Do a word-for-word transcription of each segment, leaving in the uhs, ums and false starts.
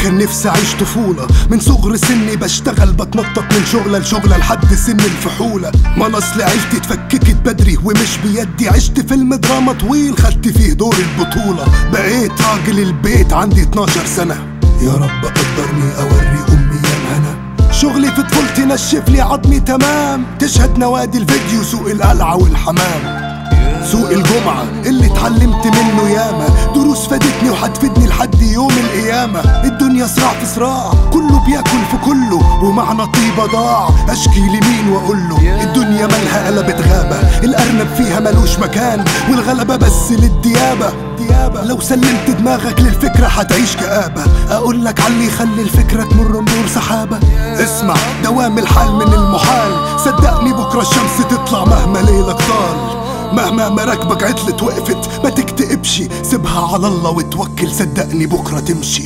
كان نفسي اعيش طفولة من صغر سني، بشتغل بتنطط من شغلة لشغلة لحد سن الفحولة. ما اصل عيلتي اتفككت بدري ومش بيدي، عشت فيلم دراما طويل خدت فيه دور البطولة. بقيت راجل البيت عندي اتناشر سنة، يا رب قدرني اوري امي يا الهنا. شغلي في طفولتي نشف لي عظمي تمام، تشهد نوادي الفيديو سوق القلعة والحمام. سوق الجمعة اللي اتعلمت منه ياما، دروس فادتني وهتفيدني لحد يوم القيامة. الدنيا صراع في صراع، كله بياكل في كله ومعنى طيبة ضاع. اشكي لمين واقوله؟ الدنيا مالها قلبت غابة، الارنب فيها ملوش مكان والغلبة بس للديابة. لو سلمت دماغك للفكرة هتعيش كآبة، اقولك علي يخلي الفكرة تمر مرور سحابة. اسمع دوام الحال من المحال، صدقني بكرة الشمس تطلع مهما ليلك طال. مهما مراكبك عطلت وقفت ما تكتئبش، سيبها على الله وتوكل، صدقني بكرة تمشي.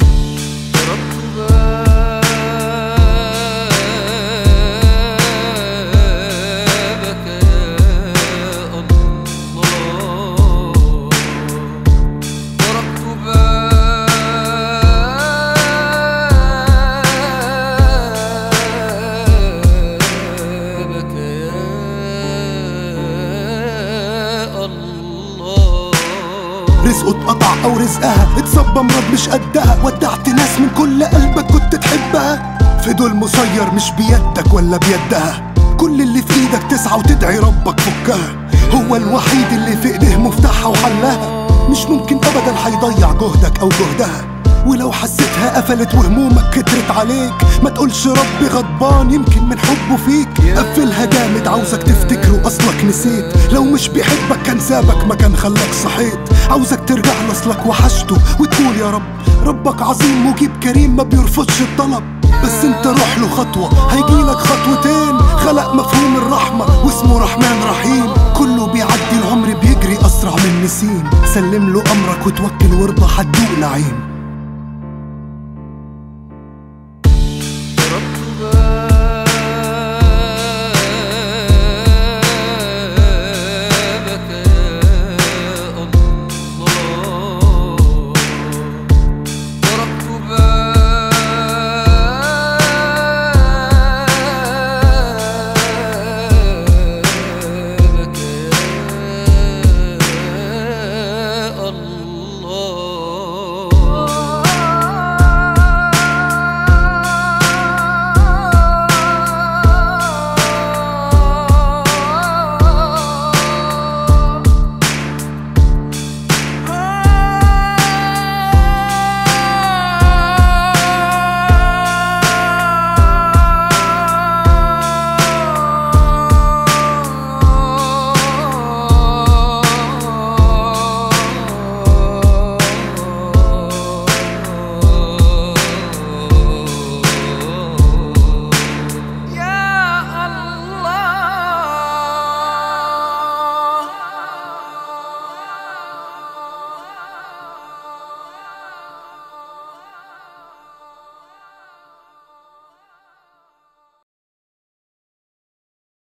رزقه اتقطع او رزقها اتصب امراض مش قدها، ودعت ناس من كل قلبك كنت تحبها. في دول مسير مش بيدك ولا بيدها، كل اللي في ايدك تسعى وتدعي ربك فكها. هو الوحيد اللي في ايديه مفتاحها وحلها، مش ممكن ابدا هيضيع جهدك او جهدها. ولو حسيتها قفلت وهمومك كترت عليك، ما تقولش ربي غضبان يمكن من حبه فيك. قفلها جامد عاوزك تفتكره اصلك نسيت، لو مش بيحبك كان سابك ما كان خلاك صحيت. عاوزك ترجع لاصلك وحشته وتقول يا رب، ربك عظيم مجيب كريم ما بيرفضش الطلب. بس انت روح له خطوة هيجيلك خطوتين، خلق مفهوم الرحمة واسمه رحمن رحيم. كله بيعدي العمر بيجري اسرع من نسيم، سلم له امرك وتوكل وارضى هتدوق نعيم.